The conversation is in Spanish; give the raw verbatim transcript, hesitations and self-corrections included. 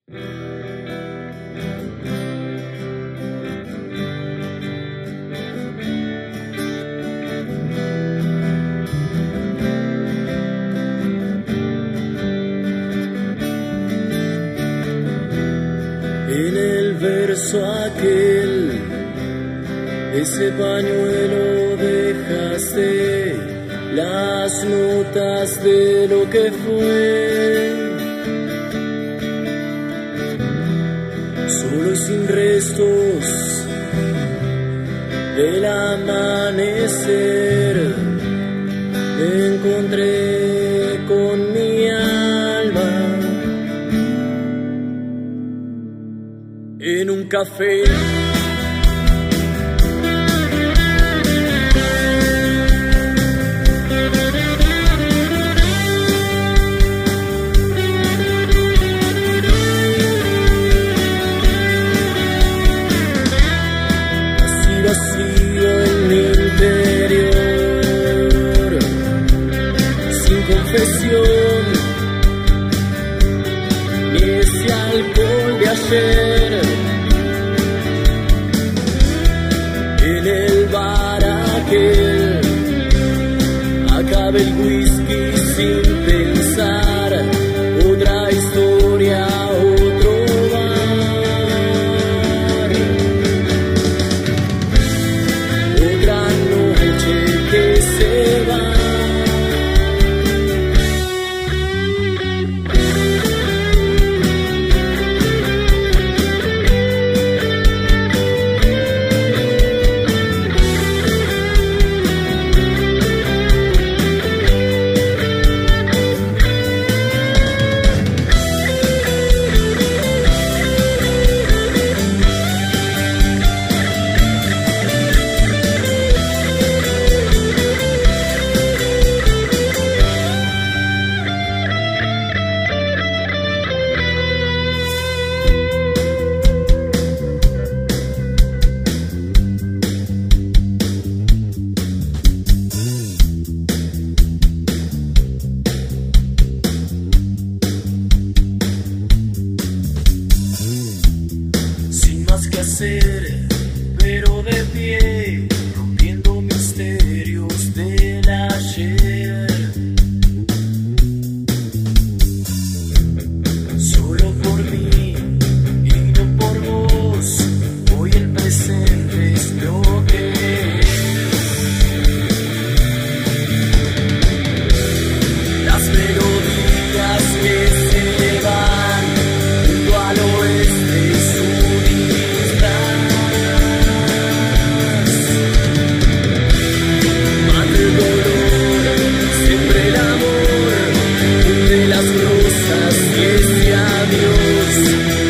En el verso aquel, ese pañuelo dejaste las notas de lo que fue, solo y sin restos del amanecer. Me encontré con mi alma en un café. Así vacío en mi interior, sin confesión, ni ese alcohol de ayer. En el bar aquel acaba el whisky sin pensar, otra historia, otro bar, otra noche que se va. Que hacer, pero de pie, rompiendo misterios del ayer. Solo por mí y no por vos, hoy el presente es lo que es. Las melodías que se van junto al oeste y siempre el amor de las rosas y ese adiós.